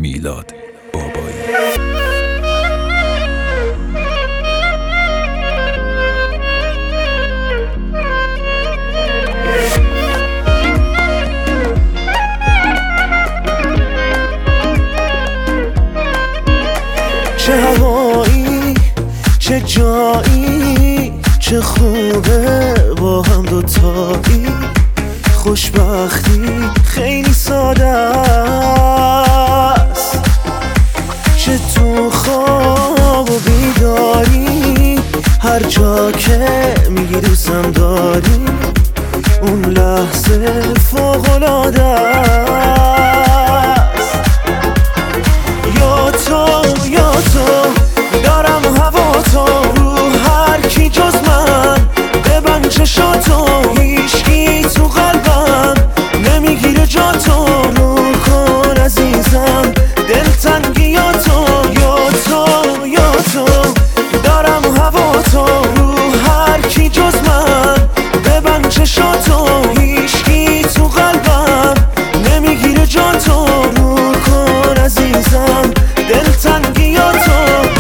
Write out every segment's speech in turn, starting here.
میلاد بابایی. چه هوایی، چه جایی، چه خوبه با هم دوتایی. خوشبختی خیلی ساده است، چه تو خواب و بیداری، هر جا که میگی دوستم داری، اون لحظه فوق‌العاده است. یا تو دارم هوا تو رو هر کی جز من، ببند چشاتو هیچکی تو قلبم نمیگیره جا تو، رو کن عزیزم دلتنگیاتو. یا تو دارم هوا تو رو هر کی جز من، ببند چشاتو هیچکی تو قلبم نمیگیره جا تو، رو کن عزیزم دلتنگیاتو.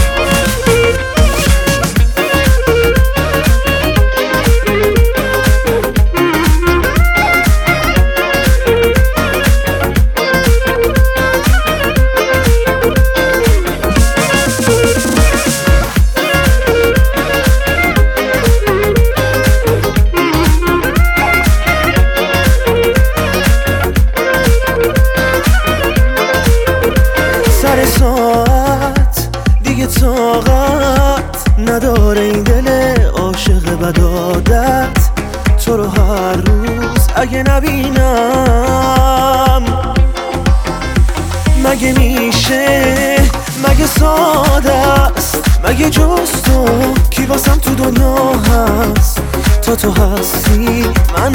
سر ساعت دیگه طاقت نداره این دل عاشق بد عادت، تو رو هر روز اگه نبینم مگه میشه، مگه ساده است، مگه جز تو کی واسم تو دنیا هست. تا تو هستی من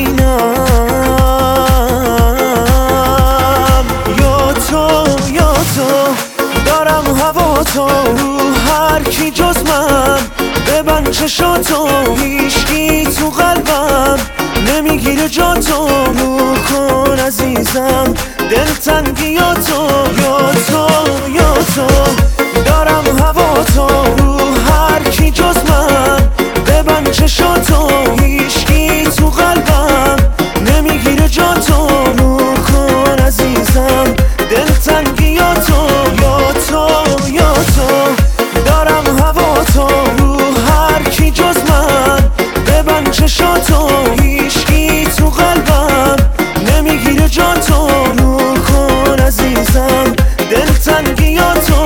همینم. یا تو دارم هوا تو رو هر کی جز من، ببند چشاتو هیچکی تو قلبم نمیگیره جا تو، رو کن عزیزم دلتنگیاتو. یا تو دارم هوا تو رو هر کی جز من، ببند چشاتو هیچکی تو قلبم نمیگیره جا تو، رو کن عزیزم دلتنگیاتو. یا تو دارم هوا تو رو هر کی جز من، ببند چشاتو هیچکی تو قلبم نمیگیره جا تو، رو کن عزیزم دلتنگیاتو.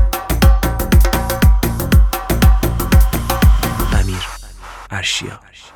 امیر ارشیا.